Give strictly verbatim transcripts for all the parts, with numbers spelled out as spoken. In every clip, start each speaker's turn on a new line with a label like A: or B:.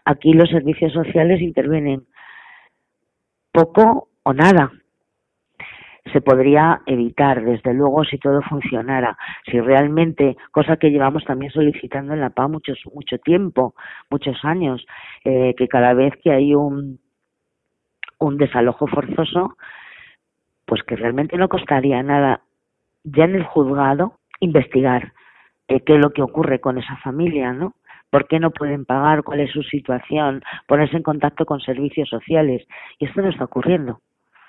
A: aquí los servicios sociales intervienen poco o nada. Se podría evitar, desde luego, si todo funcionara, si realmente, cosa que llevamos también solicitando en la P A muchos, mucho tiempo, muchos años, eh, que cada vez que hay un, un desalojo forzoso, pues que realmente no costaría nada ya en el juzgado investigar eh, qué es lo que ocurre con esa familia, ¿no? ¿Por qué no pueden pagar? ¿Cuál es su situación? Ponerse en contacto con servicios sociales. Y esto no está ocurriendo.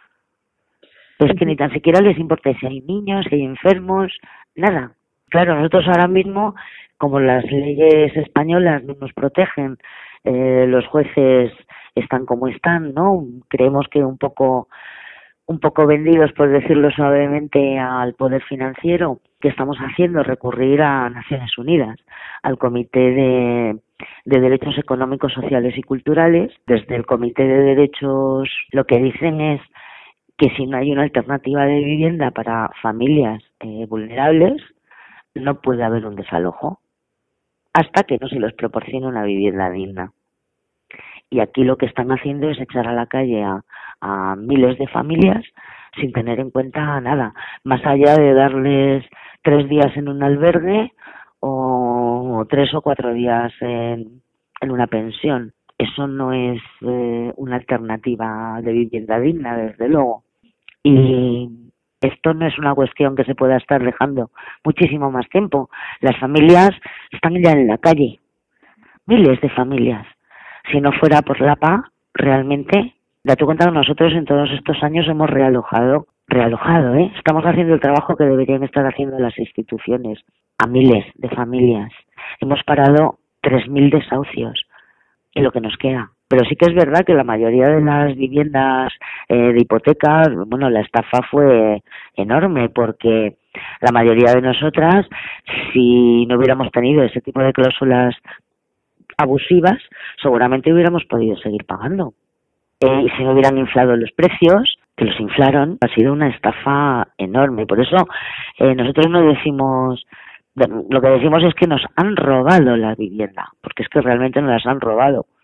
A: Es que ni tan siquiera les importa si hay niños, si hay enfermos, nada. Claro, nosotros ahora mismo, como las leyes españolas no nos protegen, eh, los jueces están como están, ¿no? Creemos que un poco un poco vendidos, por decirlo suavemente, al poder financiero. ¿Qué estamos haciendo? Recurrir a Naciones Unidas, al Comité de, de Derechos Económicos, Sociales y Culturales. Desde el Comité de Derechos lo que dicen es que si no hay una alternativa de vivienda para familias eh, vulnerables, no puede haber un desalojo hasta que no se les proporcione una vivienda digna. Y aquí lo que están haciendo es echar a la calle a, a miles de familias sin tener en cuenta nada, más allá de darles tres días en un albergue o, o tres o cuatro días en, en una pensión. Eso no es eh, una alternativa de vivienda digna, desde luego. Y esto no es una cuestión que se pueda estar dejando muchísimo más tiempo. Las familias están ya en la calle, miles de familias. Si no fuera por la P A, realmente, date cuenta que nosotros en todos estos años hemos realojado, realojado, ¿eh? Estamos haciendo el trabajo que deberían estar haciendo las instituciones a miles de familias. Hemos parado tres mil desahucios en lo que nos queda. Pero sí que es verdad que la mayoría de las viviendas eh, de hipotecas, bueno, la estafa fue enorme porque la mayoría de nosotras, si no hubiéramos tenido ese tipo de cláusulas abusivas, seguramente hubiéramos podido seguir pagando. Eh, y si no hubieran inflado los precios, que los inflaron, ha sido una estafa enorme. Por eso eh, nosotros no decimos, lo que decimos es que nos han robado la vivienda, porque es que realmente nos las han robado.